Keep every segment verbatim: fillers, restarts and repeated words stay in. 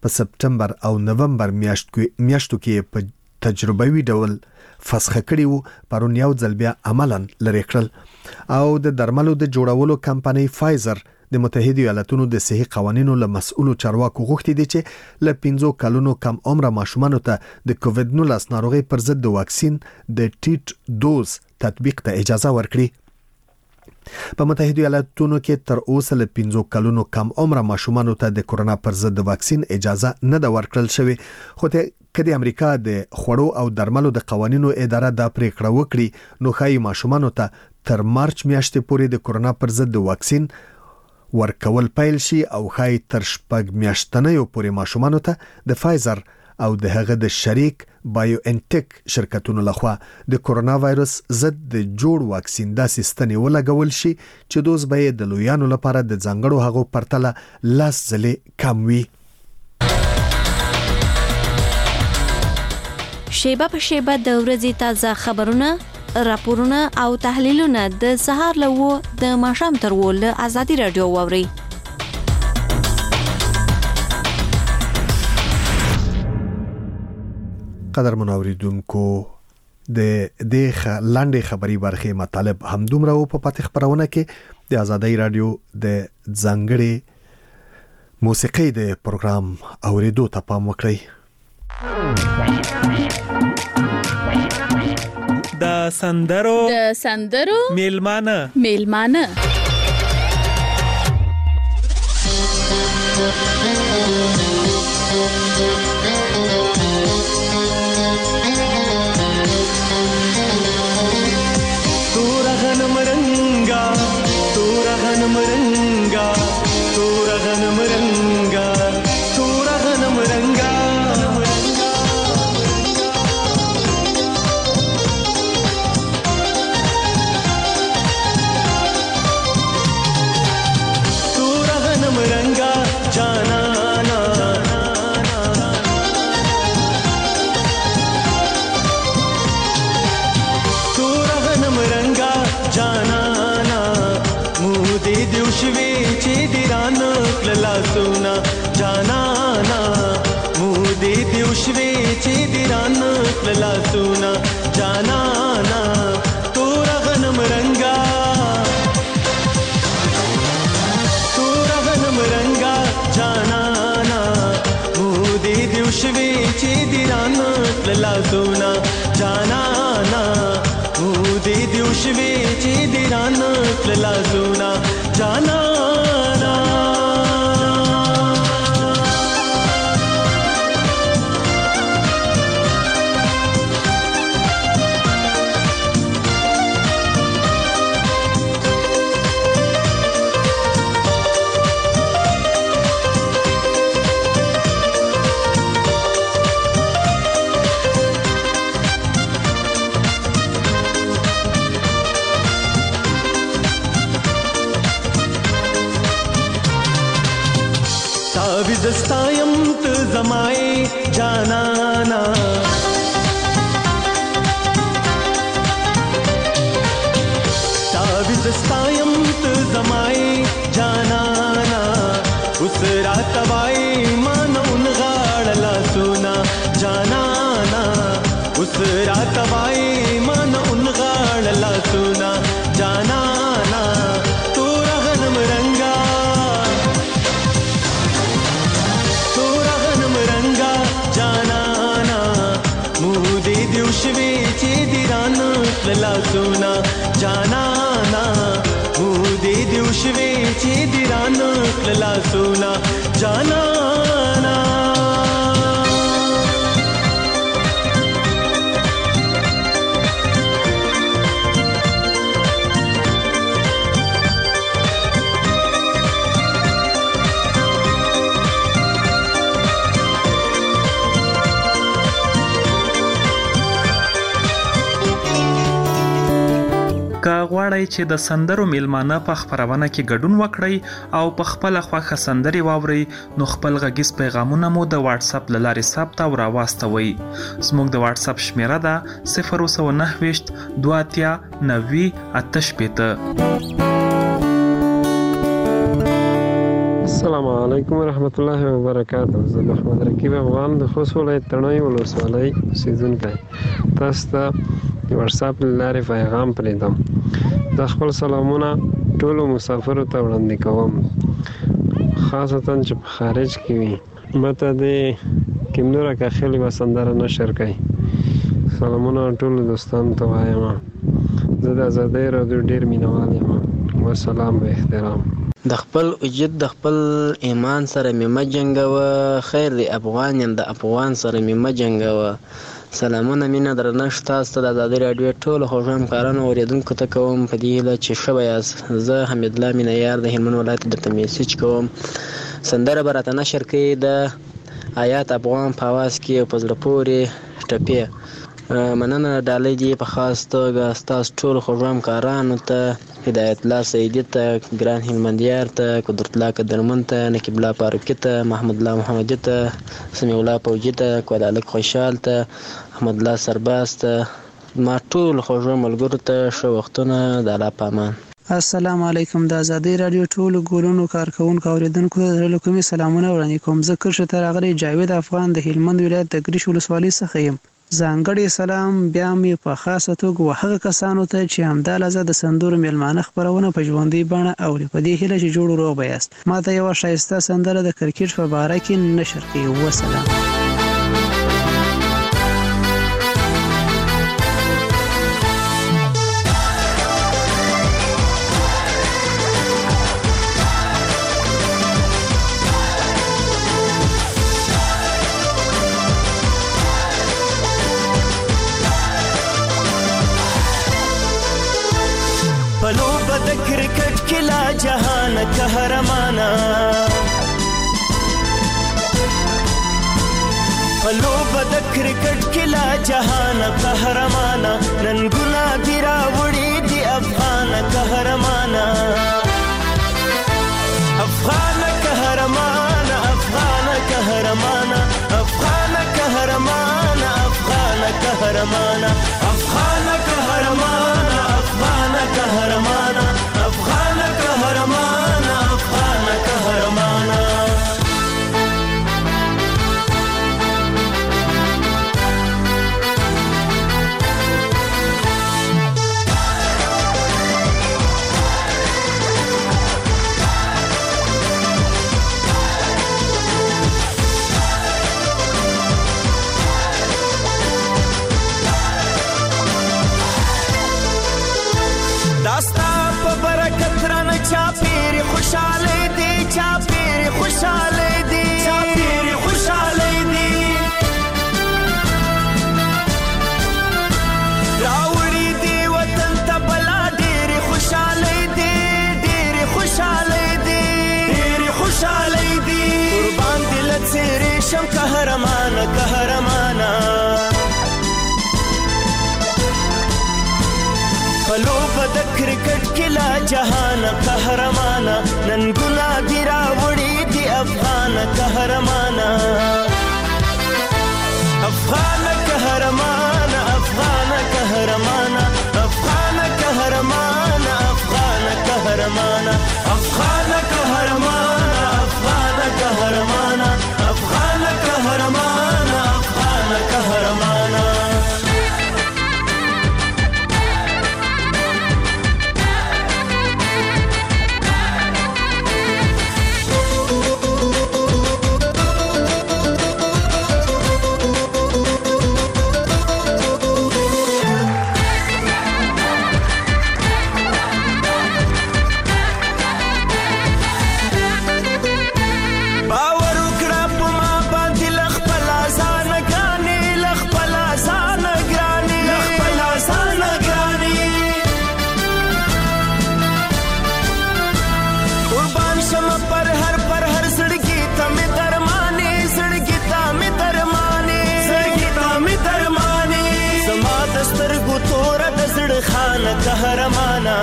په سپټمبر او نومبر میاشتو کې په تجربوي ډول فسخ کړي وو، پرون یو ځل بیا عملاً لري کړل. او د درملو د جوړولو کمپنۍ فایزر د متحده ایالاتونو د صحي قوانینو له مسؤلو چارواکو غوښتي دي چې له پنځو کلونو کم عمره ماشومانو ته د کووډ نولس ناروغي پر ضد د واکسین د ټیټ دوز تطبیق ته اجازه ورکړي. په متحده ایالاتونو کې تر اوسه له پنځو کلونو کم عمره ماشومانو ته د کورونا پر ضد د واکسین اجازه نه ده ورکړل شوې، خو ته کله امریکا د خوړو او درملو د قوانینو اداره دا پریکړه وکړي نو خای ماشومانو ته تر مارچ میاشتې پورې د کورونا پر ضد د واکسین ورکول پیل شي او خای تر شپږ میاشتنیو پورې ماشومانو ته د فایزر او د هغه د شریک بایو انټیک شرکتونو لخوا د کورونا وایرس ضد د جوړ واکسین د سیستنې ولګول شي چې دوز به د لویانو لپاره د ځانګړو هغو پرتله لاس ځلې کم وي. شیبه په شیبه د ورځې تازه خبرونه، راپورونه او تحلیلونه د سهار له و د ماښام تر و له ازادي رادیو واوري. قدر منوریدونکو د دې لاندې خبري برخه مطالب هم دومره په پاتې خبرونه کې د ازادي رادیو د ځانګړي موسیقي د پروګرام اوریدو ته پام وکړئ. د سندرو د سندرو میلمانه میلمانه تورا غنم رنگا تورا غنم رنگا تورا غنم رنگا تورا غنم رنگا सुना जाना ना मुदे दिवशवे चे दिरान लला सुना जाना ना तोरा गनम रंगा तोरा गनम रंगा जाना ना मुदे दिवशवे चे दिरान लला सुना जाना ना मुदे दिवशवे चे दिरान लला सुना जाना ना. ताविज़स्तायम त ज़माए जानाना ताविज़स्तायम त ज़माए जानाना उस रात वाए मान उन गाड़ला सुना जानाना उस रात वाए मान उन गाड़ला सुना जानाना तोरा गनम रंगा जानाना मुदे दिवशवे चे दिरान लला सुना जानाना मुदे दिवशवे चे दिरान लला सुना जानाना. که غواړئ چې د سندرو میلمانه په خبرونه کې ګډون وکړئ او په خپل خوښه سندري واورئ نو خپل غږیز پیغامونه مو د واتس اپ لارې ثبت او راواستوئ. زموږ د واتس اپ شمیره ده صفر نه نه دوه اتیا نوي اته شپېته. السلام علیکم ورحمت الله وبرکاته. زه محمد رقیب افغان د خوست ولایت تڼیو ولسوالۍ اوسیدونکی تاسو ته د واتساپ له لارې پیغام پرېږدم. د خپل سلامونه ټولو مسافرو ته وړاندې کوم، خاصتا چې په خارج کې وي. ماته د کیمنوره کاخلي به سندره نشر کوي. سلامونه ټولو دوستانو ته وایم. زه د ازادۍ راډیو ډېر مینوال یم. والسلام و احترام. د خپل وجود د خپل ایمان سره مې مه جنګوه، خیر دی افغان یم د افغان سره مې مه جنګوه. سلامونه مینه درنښت تاسو ته د ازادۍ راډیو ټولو خوږو همکارانو اورېدونکو ته کوم په دې هیله چې ښه به یاست. زه حمید الله مینه یار د هلمند ولایت درته میسج کوم. سندره به راته نشر کړي د آیات افغان په اواز کې او په زړه پورې ټپې. مننه ډالۍ دي په خاص توګه ستاسو ټولو خوږو همکارانو ته، هدایت الله سیدي ته، ګران هلمندیار ته، قدرت الله قدرمن ته، نقیب الله فاروقي ته، محمد الله محمدي ته، سمیع الله فوجي ته، کودالک خوشحال ته، احمد الله سرباز ته، ما ټولو خوږو ملګرو ته ښه وختونه. د الله په امان. السلام علیکم. د ازادۍ راډیو ټولو ګورونو کارکونکو اوریدونکو ته د کومې سلامونه وړاندې کوم. زه کرښه ته راغلی جاوید افغان د هلمند ولایت د ګریش ولسوالۍ څخه یم. ځانګړی سلام بیا مې په خاصه توګه هغه کسانو ته چې همدا لحظه د سندرو میلمانه خپرونه په ژوندۍ بڼه اوري. په دې هیله چې جوړ روغ به یاست. ماته یوه ښایسته سندره د کرکټ په باره کې نشر کړئ. وسلام. کرکٹ کلا جہان قہرمانا پلو بد کرکٹ کلا جہان قہرمانا ننگنا گرا وڑی دی افغان قہرمانا افغان قہرمانا افغان قہرمانا افغان قہرمانا افغان قہرمانا افغان قہرمانا افغان قہرمانا افغان قهرمانا افغان قهرمانا. داستا په برکت رانه چا پیر خوشاله دی، چا پیر خوشاله دی، چا پیر خوشاله دی. راوړي دی وطن ته بلا ډېر خوشاله دی، ډېر خوشاله دی، ډېر خوشاله دی. قربان دل څیرې شم قهرمانه قهرمانه پلو بد کرکٹ کلا جہان قہرمانا ننگنا گرا وڑی دی افغان قہرمانا افغان قہرمانا افغان قہرمانا افغان قہرمانا افغان قہرمانا افغان قہرمانا افغان قہرمانا افغان قہرمانا افغان قہرمانا. قهرمانا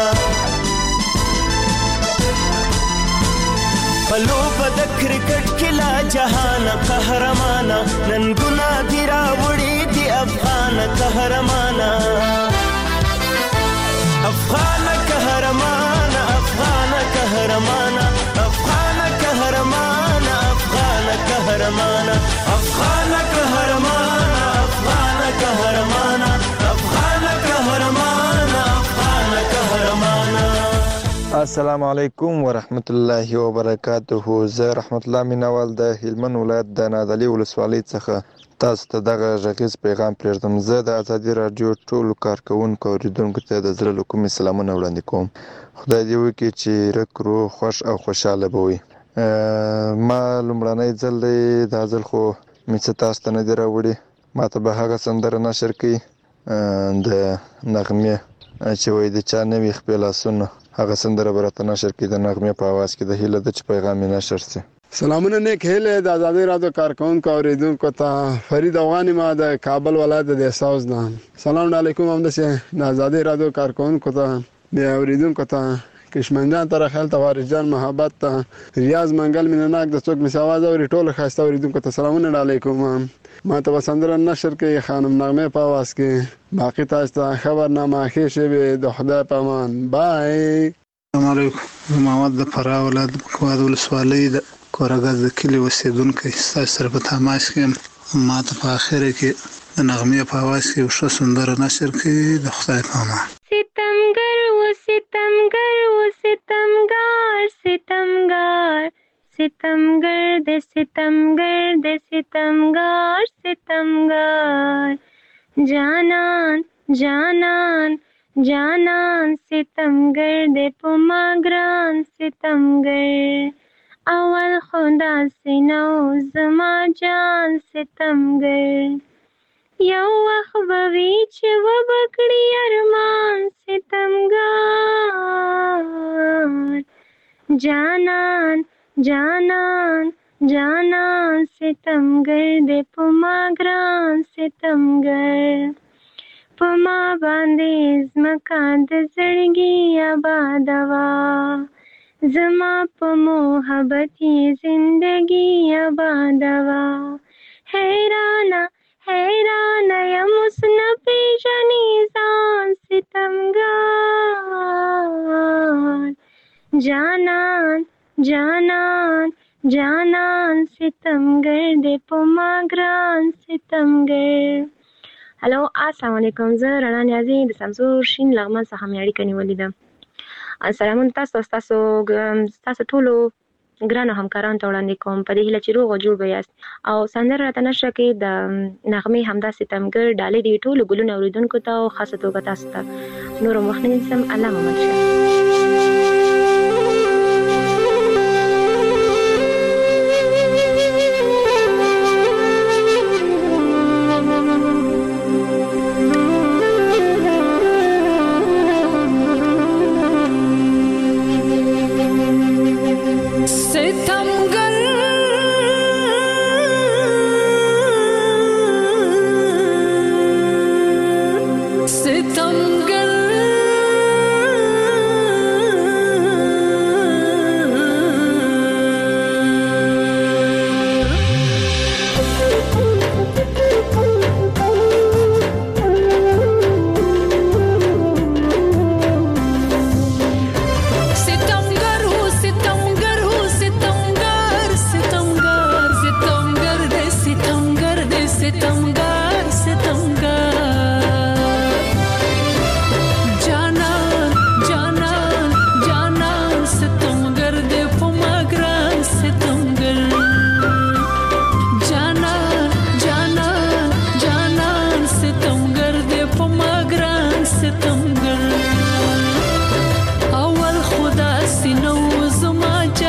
پلو بد کرکٹ کلا جہان قهرمانا ننگنا گرا وڑی دی افغان قهرمانا افغان قهرمانا افغان قهرمانا افغان قهرمانا قهرمانا افغان قهرمانا افغان قهرمانا افغان قهرمانا افغان قهرمانا. السلام علیکم ورحمت الله وبرکاته. زه رحمت الله مینوال د هلمند ولایت د نادعلي ولسوالۍ څخه تاسو ته دغه غږیز پیغام پرېږدم. زه د ازادي راډیو ټولو کارکوونکو او اورېدونکو ته د زړه له کومې سلامونه وړاندې کوم. خدای دې وکړي چې رک روغ خوښ او خوشحاله به وي. ما لومړنی ځل دی دا ځل خو مې څه تاسو ته نه دي راوړي. ما ته به هغه سندره نشر کړي د نغمې چې وایي د چا نوي خپې لاسونه، هغه سندره به راته نشر کړي د نغمې په اواز کې. د هیله ده چې پیغام یې نشر شي. سلامونه نیک هیله د ازادي راډیو کارکوونکو او اورېدونکو ته. فرید افغاني ما د کابل ولایت د دهساوز نه. سلام علیکم. همداسې د ازادي راډیو کارکوونکو ته، د اورېدونکو ته، کشمن جان ته، رخیل ته، وارث جان محبت ته، ریاض منګل مینناک د څوک مې سواز اوري ټولو ښایسته اورېدونکو ته سلامونه علیکم. ما ته به سندره نشر کوي خانم نغمې په اواز کې. باقي تاسو ته خبرنامه ښې شوې د خدای په امان. بای. السلام علیکم. زه محمد د فراه ولایت کواد ولسوالۍ د کورګز د کلي اوسېدونکی ستاسو سره په تماس کې یم. ما ته په اخره کې د نغمې په اواز کې یو ښه سندره نشر کړي د خدای په امان. ستمګر و ستمګر و ستمګار ستمګار ستمګر د ستمګر د ستمګار ستمګار جانان جانان جانان ستمګر د پما ګران ستمګر اول خدا سينو زما جان ستمګر یو وخت به وي چې وبکړي ارمان ستمګار جانان جانان جانان ستمګر د پما ګران ستمګر پما باندې زمکا د زړګي آبادوا زما په محبت زندگی آبادوا حیرانا حیرانا یم اوس نه پیژنې ځان ستمګار جانان جانان جانان ستمګر د پما ګران ستمګر. هلو السلام علیکم. زه رڼا نیازي د سمسور شین لغمان څخه مې اړیکه نیولې ده. سلامونه تاسو تاسو تاسو ټولو ګرانو همکارانو ته وړاندې کوم په دې هیله چې روغ او جوړ به یاست. او سندره راته نشره کې د نغمې همدا ستمګر ډالۍ دي ټولو ګلونو اورېدونکو ته او خاصه توګه تاسو ته. نور مخ نه نیسم. الله مو مل شه.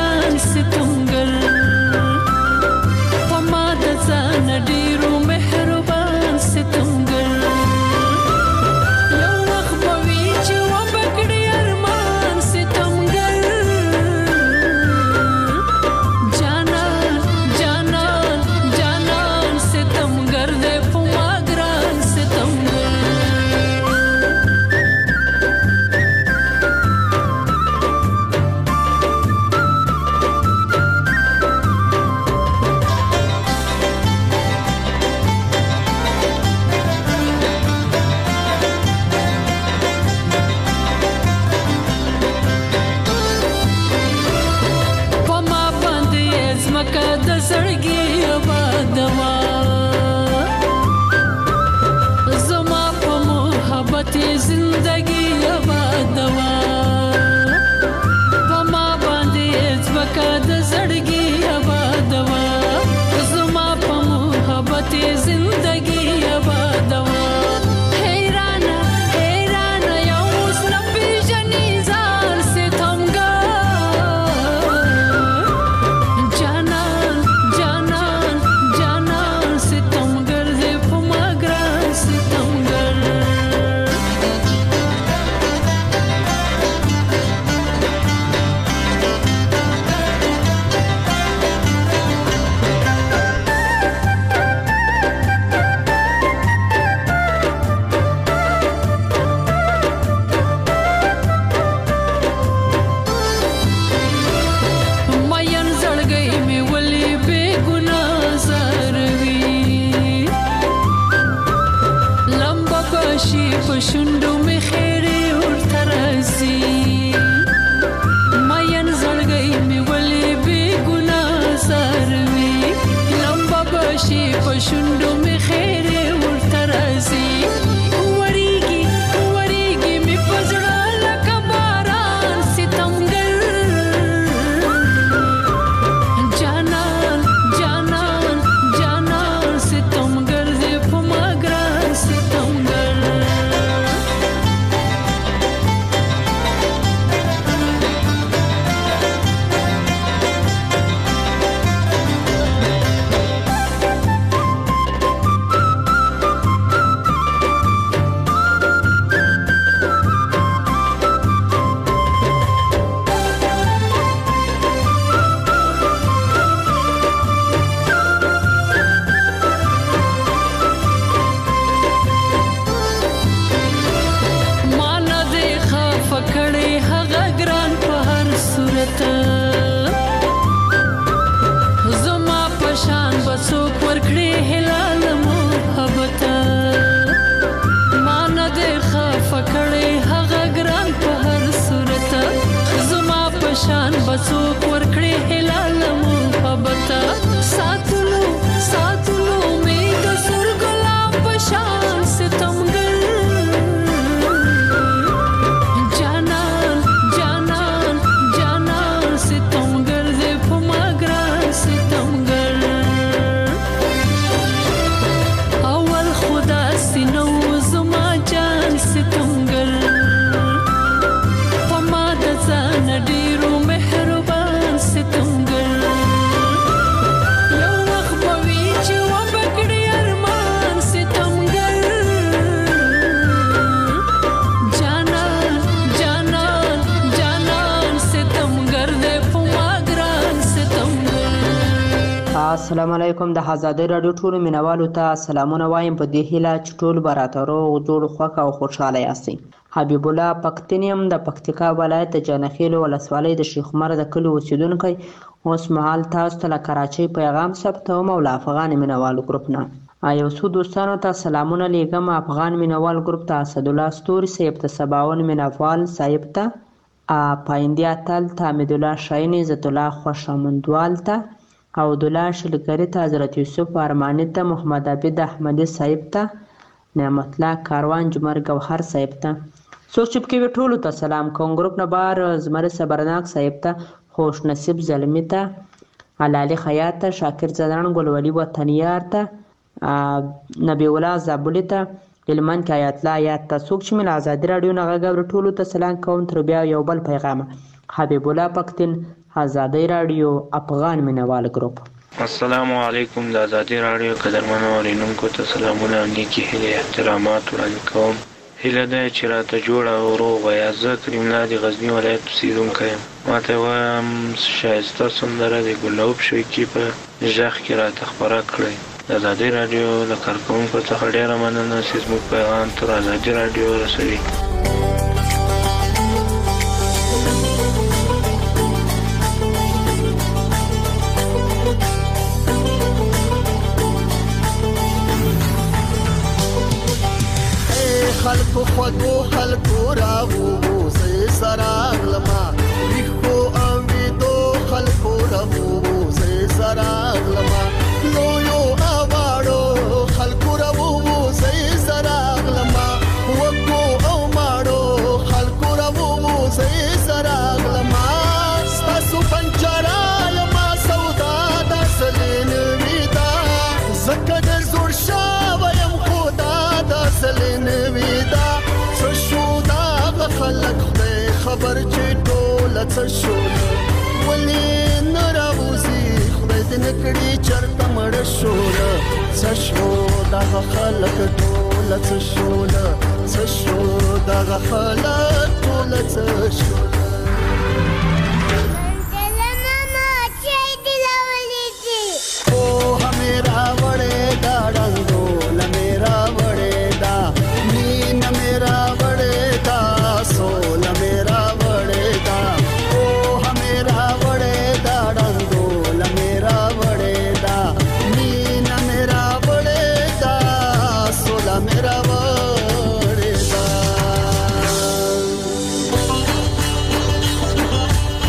ستمګر په ما د ځان ډیرو مهر شي په شونډو می خیر ورته راځي وریږي وریږي می پزړه لکه باران ستمګر جانان جانان جانان ستمګر دې په ما ګران ستمګر زما پشان بسوک ورکړي هلال محبت ما نه دې خفه کړې هغه ګران په هر صورت زما پشان بسوک ورکړي هلال محبت ساتلو ساتلو می د سر ګلاب پشان ستمګر السلام علیکم د آزادۍ رادیو ټولو مینوالو ته سلامونه وایم په دې هیله چې ټول به راته روغ جوړ خوښ او خوشحاله یاستئ. حبیب الله پښتون یم د پکتیکا ولایت د جانخیل ولسوالۍ د شیخ عمر د کلي اوسیدونکی. اوس مهال تاسو ته له کراچۍ پیغام ثبتوم او له افغان مینوالو ګروپ نه یو څو دوستانو ته سلامونه لیږم. افغان مینوال ګروپ ته اسدالله ستوري صاحب ته، سباون مینوال صاحب ته، پایندې اتل ته، حمیدالله شاهین، عزت الله خوشامندوال ته او دولا شلګری ته، حضرت یوسف ارمانی ته، محمد عبید احمدی صاحب ته، نعمت الله کاروان جمر گوهر صاحب ته، څوک چې پکې وي ټولو ته سلام کوم. ګروپ نه بار زمر صبرناک صاحب ته، خوش نصیب زلمی ته، علالي خیاط ته، شاکر زدان ګلولی وطنیار ته، نبی الله زابلی ته، علمان کې آیات الله آیات ته، څوک چې مې له ازادي راډیو نه غږ اوري ټولو ته سلام کوم. تر بیا یو بل پیغام. حبیب الله پښتون، آزادۍ راډیو، افغان مینوال ګروپ. السلام علیکم. د آزادۍ راډیو قدرمنو اورینونکو ته سلامونه او نیکې هیلې احترامات وړاندې کوم. هیله ده چې راته جوړه او روغ وایاست. زه کریم الله د غزني ولایت اوسېدونکی یم. ماته وایم ښایسته سندره د ګلاب شوقي په غږ کې راته خپره کړئ. د آزادۍ راډیو د کارکوونکو څخه ډېره مننه چې زموږ پیغام تر آزادۍ راډیو رسوي. خلکو خوږو خلکو راووځئ سراغلما ویښو او ویدو خلکو راووځئ سراغلما لویو او واړو خلکو راووځئ سراغلما وږو او ماړو خلکو راووځئ سراغلما ستاسو پنجره یما سودا داسلې نوي ده ځکه ډېر زوړ شوی یم خو دا داسلې نوي خلک خدای خبر چې ټوله څه شوله ولې نه راوځي خدای دې نه کړي چېرته مړه شوله څه شو دغه خلک ټوله څه شوله څه شو دغه خلک ټوله څه شوله. پوهه مې راوړې دا ډنګوله مې راوړې دا مینه مې راوړې دا سوله مې راوړې دا پوهه مې راوړې دا ډنګوله مې راوړې دا مینه مې راوړې دا سوله مې راوړې دا.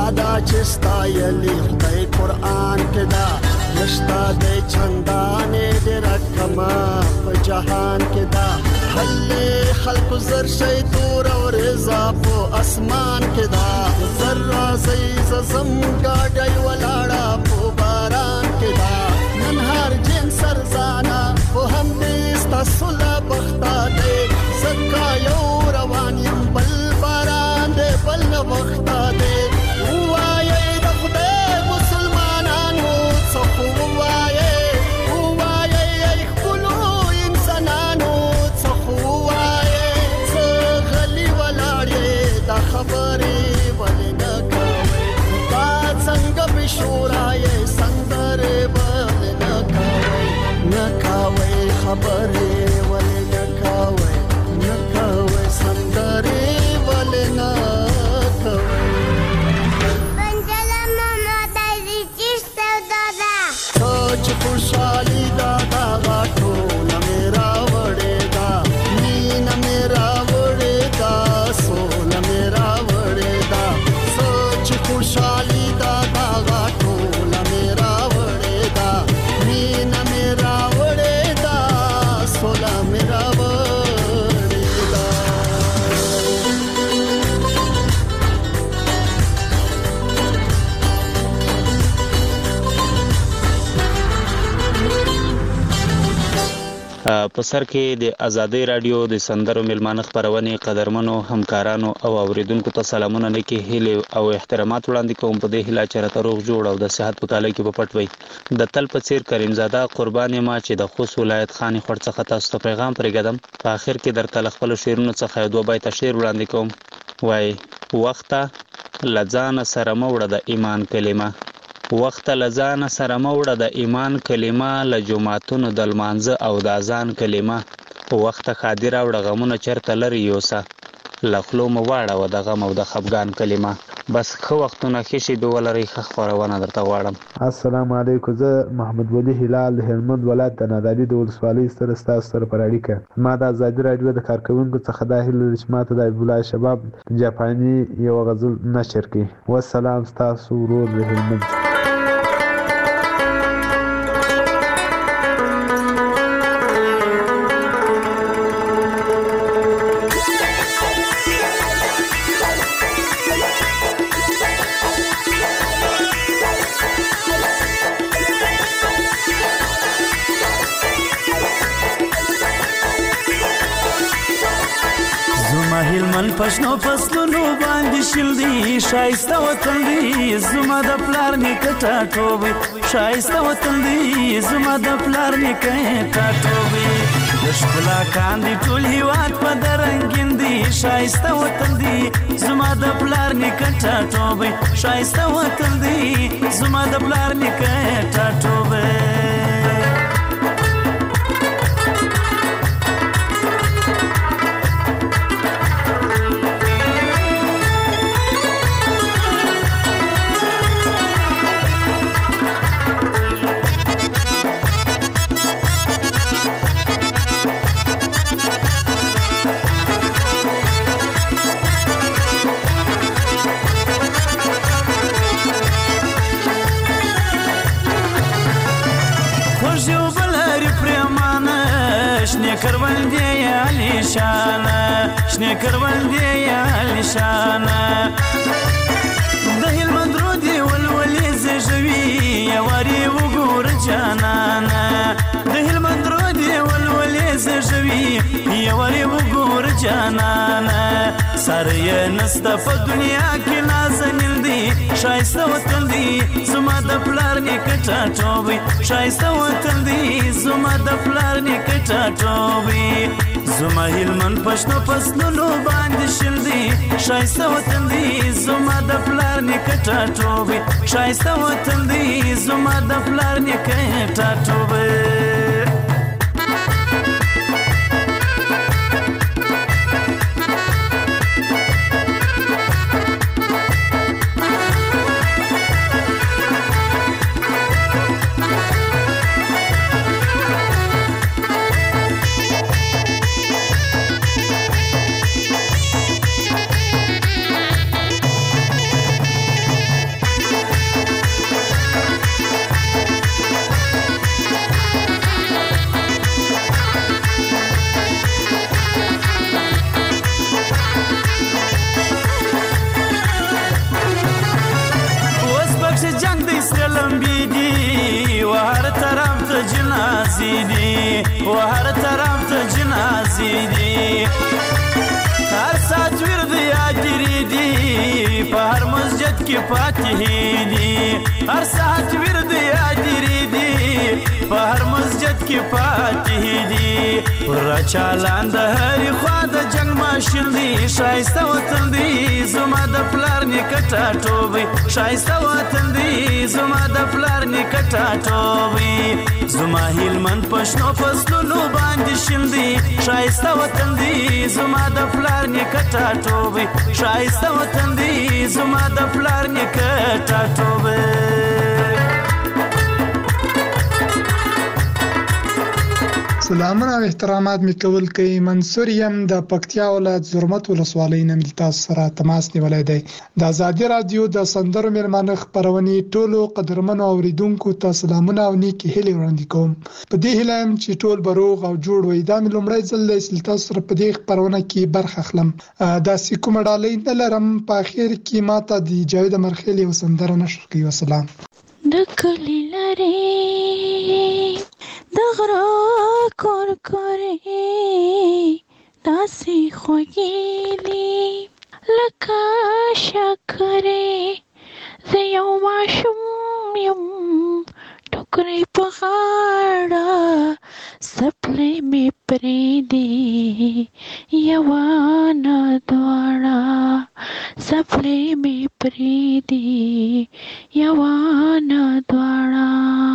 دادا چې ستایلی خدای قرآن کې دا نشتا د چندانې ډېره کمه په جهان کې دا حل خلق زر شي تور او رضا په اسمان کې دا زر راځي زم گاډي ولاړه په باران کې دا نن هر جن سرزانا په هم دې ستاسو لا بختا دې زکا یو روان يم بل باران دې بل نه بختا دې وایي د خدای مسلمانانو څخه وایي وایي خپل انسانانو څخه وایي څه غلي ولاړې دا خبرې ولې نه کوي دا څنګه بشورای سندره ولې نه کوي نه کوي خبرې ولې نه کوي نه کوي سندره ولې نه کوي بنجله ماما دایي چې دادا سوچ خوشالي دادا غاټو میرا وړې دا مینا میرا وړې دا سول میرا وړې دا سوچ خوشالي دادا غاټو میرا وړې دا مینا میرا وړې دا سول میرا وړې دا په سر کې د آزادۍ رادیو د سندرو ملمانه خبرونه قدرمنو همکارانو او اوریدونکو ته سلامونه نه کې هیله او احترامات وړاندې کوم په دې هیله چې راته روغ جوړ او د صحت متعلق په پټوي د تل په څیر کریم زاده قرباني ما چې د خوست ولایت خاني خړ څخه تاسو ته پیغام پرېږدم په اخر کې درته خپل شعرونو څخه دوه بیت شعر وړاندې کوم وای وخت لزان سره موړه د ایمان کلمه وخت لزان سره موړه د ایمان کلمه ل جمعتون د لمانځه او د اذان کلمه وخت خادر او د غمونه چرته لري یوسه لخلو مو واړه و د غم او د خفګان کلمه بس خو وختونه خشي به ولري خ خورونه درته غواړم السلام علیکم زه محمد ولی هلال هلمند ولایت د نادعلي د ولسوالۍ سره ستاسو سره پر اړیکه ما د آزادۍ رادیو د کارکونکو څخه د هیله چې ماته د بلای شباب جاپاني یو غزل نشر کړي والسلام ستاسو ورور د هلمند پښنو فصلونو باندې شل دی شایسته وطن دی زما د پلار نیکه ټاټوبي شایسته وطن دی زما د پلار نیکه ټاټوبي د ښکلا کاندي ټول هیواد په درنګین دی شایسته وطن دی زما د پلار نیکه ټاټوبي شایسته وطن دی زما د پلار نیکه ټاټوبي کرول دی علی شانه شنه کرول دی علی شانه د هلمند رو دی ولولې زژوي یواري وګور جانانه د هلمند رو دی ولولې زژوي یواري وګور جانانه سره نست په دنیا کې نازنین دی شایسته وطن دی زما د پلار نیکه ټاټوبي شایسته وطن دی زما د پلار نیکه ټاټوبي زما هلمند پښتو فصلونو باندې شل دی شایسته وطن دی زما د پلار نیکه ټاټوبي شایسته وطن دی زما د پلار نیکه ټاټوبي دي و هر طرف ته جنازې دي هر ساعت ورد یادګیرې دي په هر مسجد کې فاتحې دي هر ساعت ورد یادګیرې دي په هر مسجد کې فاتحې دي پر چالان د هرې خوا د جنګ ماشین دي ښایسته وطن دی زما د پلار نیکه ټاټوبی ښایسته وطن دی زما د پلار نیکه ټاټوبی زما هلمند په شنو فصلونو باندې شین دی ښایسته وطن دی زما د پلار نیکه ټاټوبی ښایسته وطن دی زما د پلار نیکه ټاټوبی سلامونه او احترامات می کول کوي منصور یم د پکتیا ولایت زرمت ولسوالۍ نه مل تاسو سره تماس نیولای دی د ازادي رادیو د سندرو مېلمانه خبرونې ټولو قدرمنو اوریدونکو ته سلامونه او نیکی هیلې وړاندې کوم په دې هیله یم چې ټول بروغ او جوړ وي دا مې لومړی ځل دی چې تاسو سره په دې خبرونه کې برخه اخلم داسې کومه ډالۍ نه لرم په اخر کې ماته د جاوید امرخیل یو سندره نشر کوي وسلام د کلی لري د غره کور کورې داسې خوږې دي لکه شکرې زه یو ماشوم یم ټوکرې په غاړه څپلۍ مې پرېږدي یوه نه دواړه څپلۍ مې پرېږدي یوه نه دواړه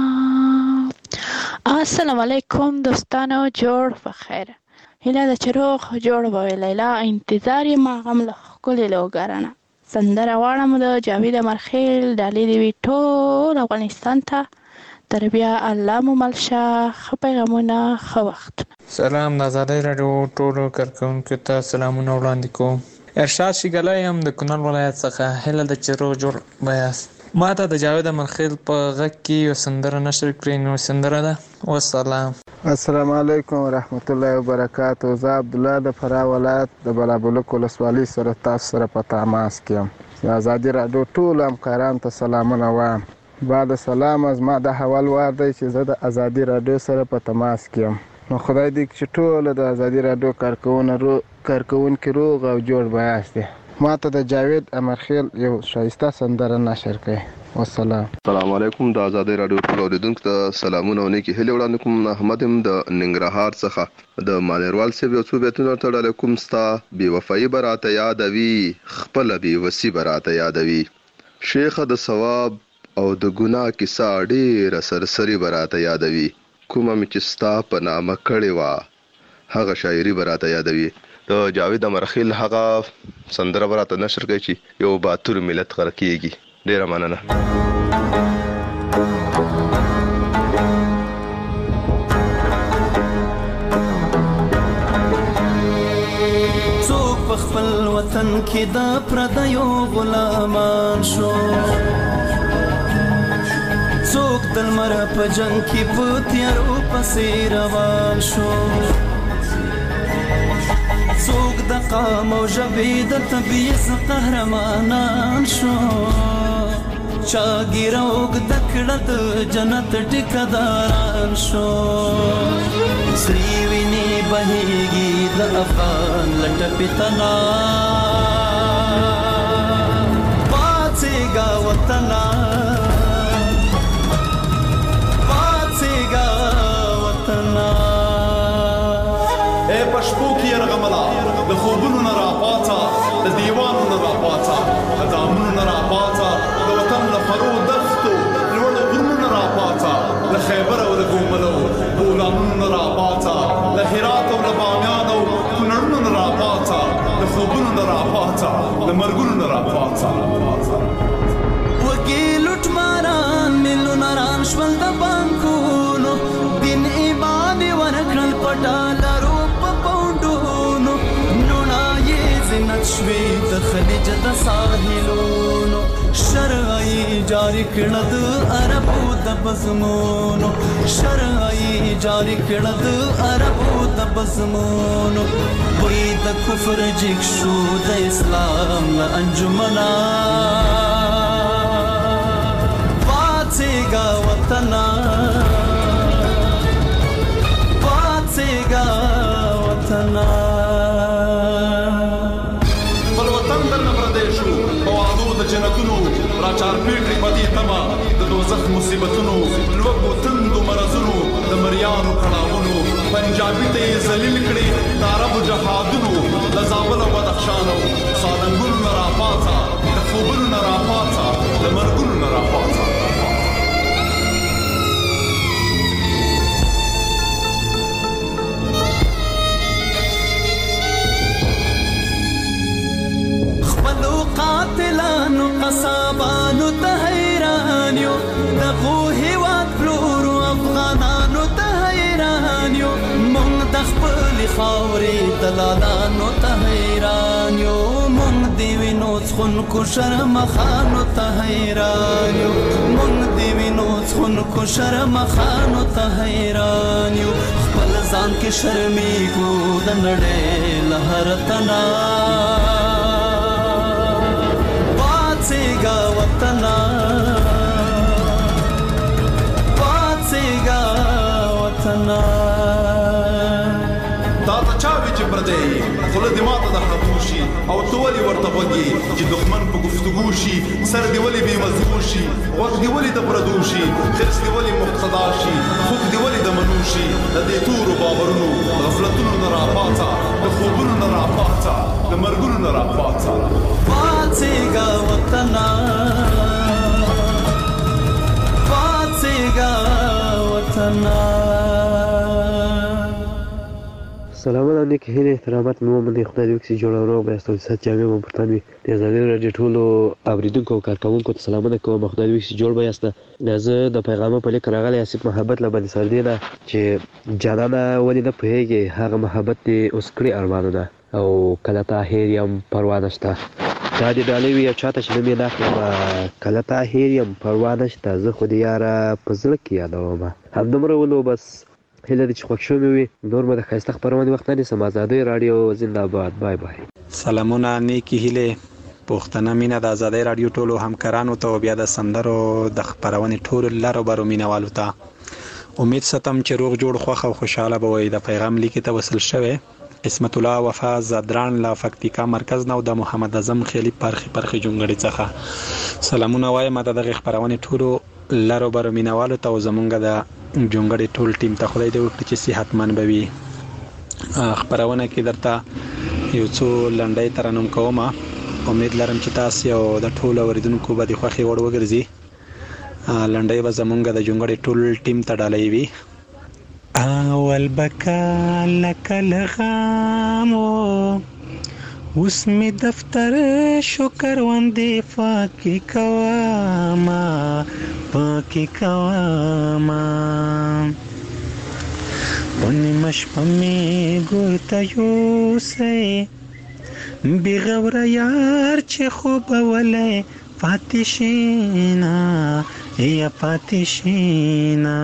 السلام علیکم دوستانو جوړ بخیر هیله ده چې روغ جوړ به وي لیلا انتظار یم هغه له ښکلې لوګره نه سندره غواړم د جاوید امرخیل ډالۍ دې وي ټول افغانستان ته تر بیا الله مو مل شه ښه پیغامونه ښه وختونه سلام د ازادۍ راډیو ټولو کارکوونکو ته سلامونه وړاندې کوم ارشاد شیګلی یم د کونړ ولایت څخه هیله ده چې روغ جوړ به یاست ما ته د جاوید امرخیل په غږ کې یو سندره نشر کړې نو سندره ده والسلام السلام علیکم ورحمت الله وبرکاتو زه عبدالله د فراه ولایت د بلابلک ولسوالۍ سره تاسو سره په تماس کې یم د ازادي راډیو ټولو همکارانو ته سلامونه وایم بعد سلام از ما د حوال وار دی چې زه د ازادي راډیو سره په تماس کې یم نو خدای دې چې ټول د ازادي راډیو کارکوونکو کارکوونکي روغ او جوړ به یاست ما ته د جاوید امرخیل یو ښایسته سندره نشر کړئ والسلام السلام علیکم د ازادۍ راډیو ټول اوریدونکو ته سلامونه او نیکې هیلې وړاندې کوم احمد یم د ننګرهار څخه د مانیروال صاحب یو څو بیتونه تړلی کوم ستا بې وفایي به راته یادوي خپله بېوسي به راته یادوي شیخه د ثواب او د ګناه کیسه ډېره سرسري به راته یادوي کومه مې چې ستا په نامه کړې وه هغه شاعري به راته یادوي د جاوید امرخیل هغه سندره به راته نشر کوي چې یو باتور ملت غره کېږي ډېره مننه څوک په خپل وطن کې د پردیو غلامان شو څوک د لمر په جنګ کې په تیارو پسې روان شو څوک د قام او ژبې د تبعیض قهرمانان شو چا ږیره اوږده کړه د جنت ټیکهداران شو سرې وینې بهیږي د افغان له ټپې تنا پاڅېږه وطنه پاڅېږه وطنه ای په شپو کې یرغمله د خوبونو نه راپاڅه د دیوانو نه راپاڅه د دامونو نه راپاڅه د وطن له خرو دښتو لوړو غرونو نه راپاڅه له خیبر او له ګوملو بولانونو نه راپاڅه له هرات او له بامیان او کونړونو نه راپاڅه د خوبونو نه راپاڅه د مرګونو نه راپاڅه وږي لوټماران میلیونران شول د بانکونو دین ایمان یې ورکړل په ډالرو په پونډونو نوڼه یې زینت شوې د خلیج د ساحلونو شرع یې جاري کړه د عربو د بزمونو شرع یې جاري کړه د عربو د بزمونو بوی د کفر جګ شو د اسلام له انجمنا پاڅېږه وطنه مصیبتونو لوږو تندو مرزونو د مریانو کړاوونو پنجابي ته یې ذلیل کړي د عربو جهادونو د زابل او بدخشان او سالنګونو نه راپاڅه د خوبونو نه راپاڅه د مرګونو نه راپاڅه. خپلو قاتلانو قصابانو ته حیران یو دغو هیواد پلورو افغانانو ته حیران یو مونږ د خپلې خاورې دلالانو ته حیران یو مونږ د وینو څښونکو شرمخانو ته حیران یو مونږ د وینو څښونکو شرمخانو ته حیران یو خپل ځان کې شرمېږو د نړۍ له هر تنا پاڅېږه وطنه پاڅېږه وطنه. دا ته چا وي چې پردی خوله دې ماته د خطو شي او ته ولې ورته غوږ چې دښمن په گفتگو شي سر دې ولې بې مزغو شي غوږ دې ولې د پردو شي خرس دې ولې مقتدا شي خوږ دې ولې د منو شي د دې تورو باورونو غفلتونو نه راپاڅه د خوبونو نه راپاڅه د مرګونو نه راپاڅه. پاڅېږه وطنه پاڅېږه وطنه. سلامونه نیک هیله احترامات مو باندې خدای دې وکړي جوړ او روغ به تاسو سات جامع مو پرتان وي د ازادي رادیو ټولو اوریدونکو او کارکونکو ته سلامونه کوم خدای دې وکړي جوړ به یاست. زه د پیغام په لیک راغلی اسف محبت لبد سردینه چې جانانه ولې نه پوهیږي هغه محبت دې اوس کړی ارمانونه او کله ته هیر یم پروا نشته دا دې ډالۍ وي چاته چې مې نه کړم کله ته هیر یم پروا نشته زه خو دې یاره په زړه کې یادوم همدومره ولو بس هیله دې چې خوښ شومې وي نور به د ښایسته خپرونې وخت نه نیسم. ازادۍ راډیو زنده باد. بای بای. سلامونه نیکې هیلې پښتنه مینه د ازادۍ راډیو ټولو همکارانو ته او بیا د سندرو د خپرونې ټولو لارو برو مینوالو ته امید ساتم چې روغ جوړ خوښ او خوشحاله به وي. د پیغام لیک ته وصل شوی اسمت الله وفا زدران لا فکتیکا مرکز نو د محمد اعظم خیلی پرخي پرخي جونګړي څخه سلامونه وایم د دغه خبرونه ټولو لارو بر مینوالو ته زمونږ د جونګړي ټول ټیم ته خدای دې وکړي چې صحتمن بوي. خبرونه کې درته یو څو لنډۍ ترنم کوم امید لرم چې تاسو یو د ټول اوریدونکو به د خوخي وړ وګرځي. لنډۍ به زمونږ د جونګړي ټول ټیم ته ډالۍ وي. اول بکا لک لغامو اوس می دفتر شکر وندې فاکی کواما پاکی کواما پنی مشپمی گورتا یوسی بیغور یار چه خوب ولی فاتشینا یا فاتشینا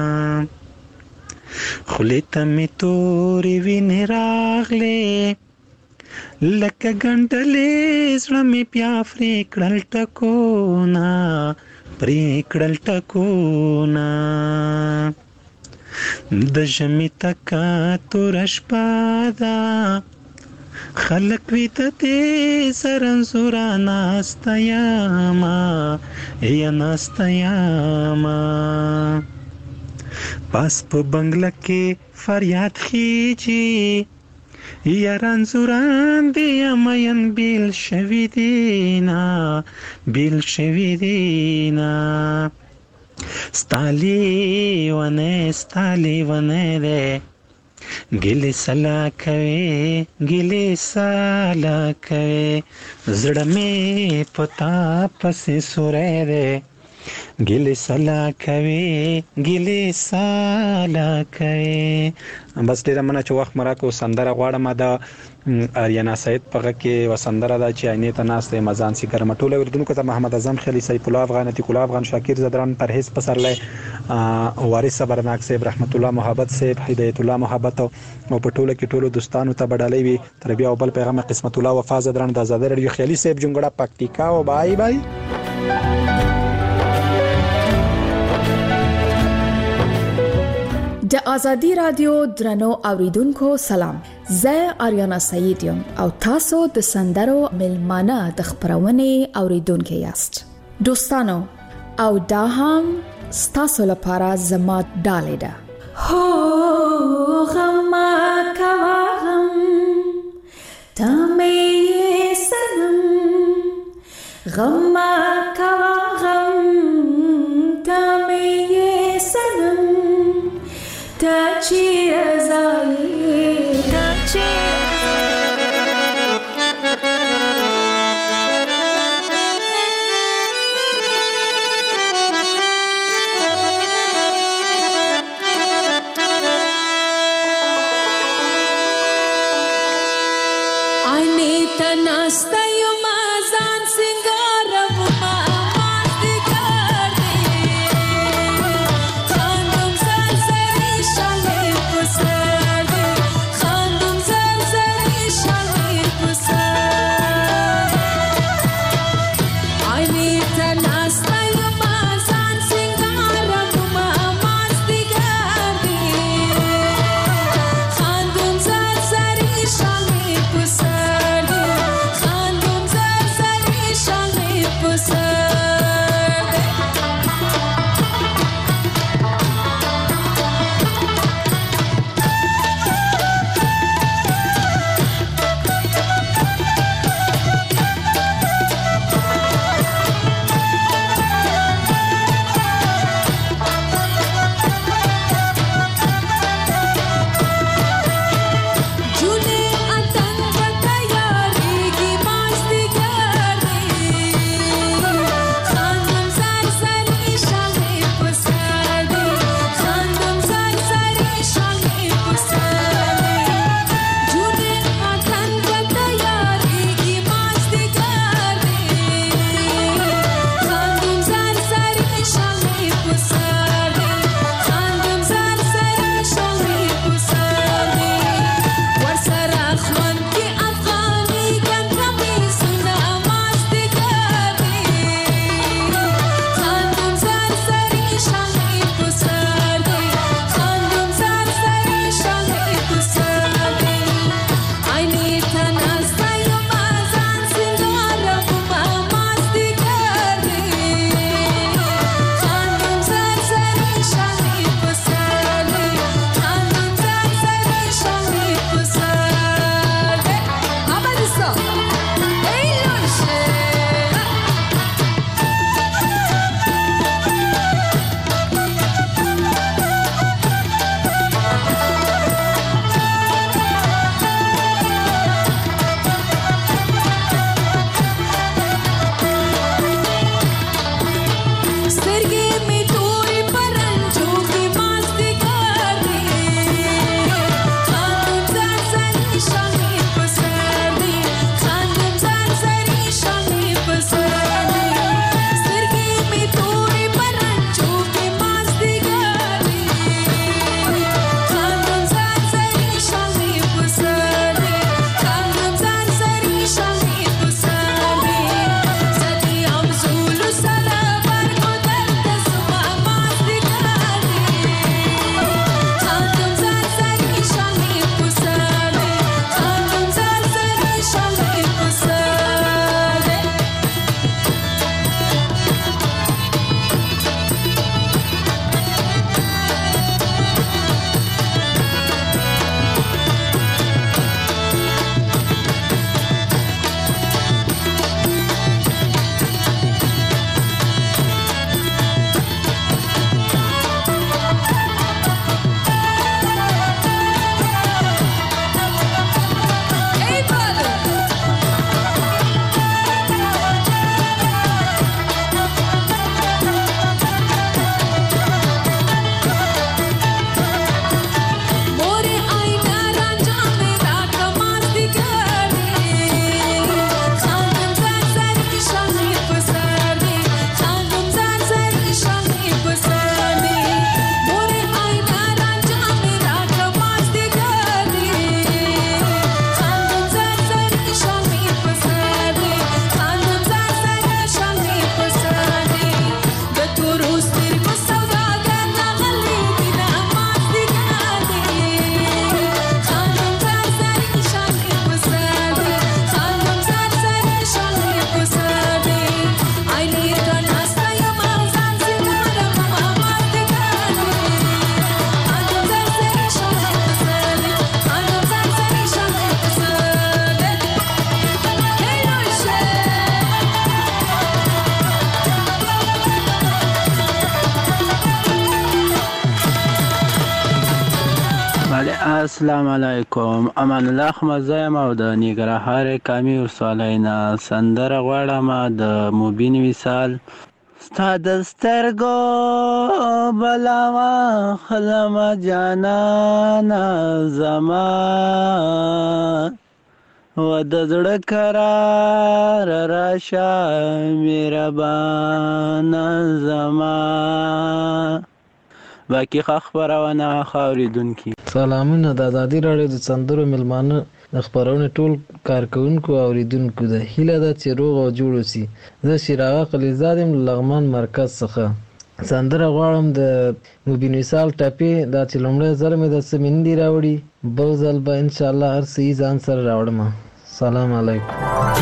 خلیتا می توری وینی راغلی لکه ګنډلې زړه مې بیا پرې کړل ټکونه پرې کړل ټکونه د ژمي تکه توره شپه ده خلک ویده دې زرنځوره ناسته یمه یا ناسته یمه پاس په بنګله کې فریاد خیجي یاران زوران دی امین بیل شوی دینا بیل شوی دینا ستالی ونه ستالی ونه ده گلی سلا کوي گلی سلا کوي زړه می پتا پسې سورې ده ګلی سلا کوي ګلی سلا کوي. بس ډیره مننه چې وخت مراکو سندره غواړم د اریانا سید پغه کې وسندره دا چې عینې ته ناس ته مزان سي ګرم ټوله وردونکو ته محمد اعظم خلی سیف الله افغان عتیق الله افغان شاکر زدران پرهیز پسرلای وارث صبرناک صاحب رحمت الله محبت صاحب هدایت الله محبت او په ټوله کې ټولو دوستانو ته بدلې وي تر بیا بل پیغام قسمت الله وفا زدران د آزاد رادیو خیالي صاحب جونګړه پکتیکا او بای بای. د ازادي رادیو درنو اوریدونکو سلام. زه اریانا سید یم او تاسو د سندرو ملمانه د خبرونه اوریدونکو یاست. دوستانو او دا هم ستاسو لپاره زما ډالۍ ده. هو غم کوا غم ته مې سنم، غم کوا غم ته مې سنم، ته چیرې ځې ته چیرې خاندم السلام علیکم. امان الله احمد زایم او د ننګرهار کامې ولسوالۍ نه سندره غواړم د مبین وصال. ستا د سترګو بلا واخلم جانانه زما و د زړه قرار راشه مهربانه زما. باقي ښه خپرونه ښه اورېدونکي. سلامونه. د ازادي راډیو د سندرو میلمانه د خپرونې ټول کارکوونکو او اورېدونکو ده. هیله ده چې روغ او جوړ اوسي. زه شیراغه قلیزاد یم له لغمان مرکز څخه. سندره غواړم د مبین وصال ټپې، دا چې لومړی ځل مې د څه مینې راوړي، بل ځل به انشاءالله هر څه یې ځان سره راوړم. سلام علیکم.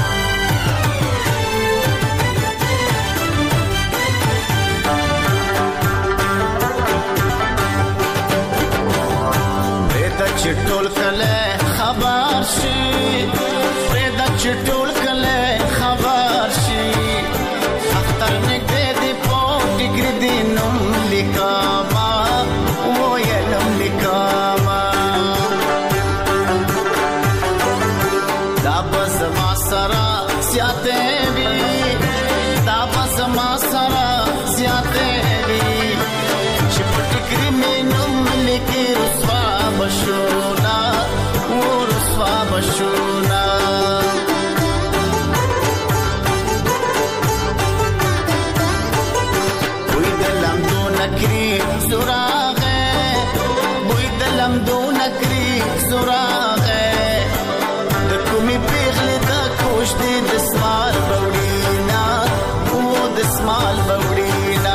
چې ټول کله خبر شي، پرېږده چې ټول کله خبر شي، اختر نږدې دی په ټیکري دی نوم لیکمه ویلم لیکمه، دا به زما سره زیاتې وي، دا به زما سره زیاتې وي، چې په ټیکري مې نوم لیکي رسوا بشونا ورسوا بشونا. بوی دلم دو نکری زراغه، بوی دلم دو نکری زراغه، د کومي پیغلی د کوش دی د سمال بوڑینا و د سمال بوڑینا.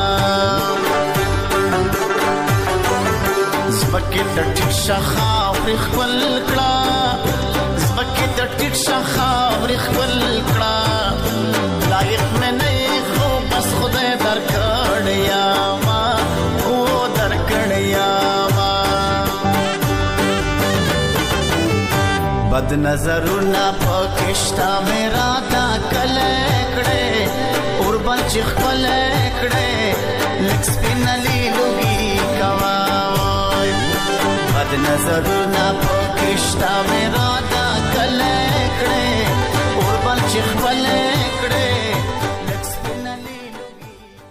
زبکی د ټیټ شخاورې خپل کړه، زبکی د ټیټ شخاورې خپل کړه، لایق مې نه یې خو بس خدای درکړی یاما و درکړی یاما. بد نظرونه پکې شته مې راته کلی کړې، اوربل چې ښکلی کړې، لږ سپینلي لوګي کوه، بد نظرونه پکې شته مې راته کلی کړې، اوربل چې ښکلی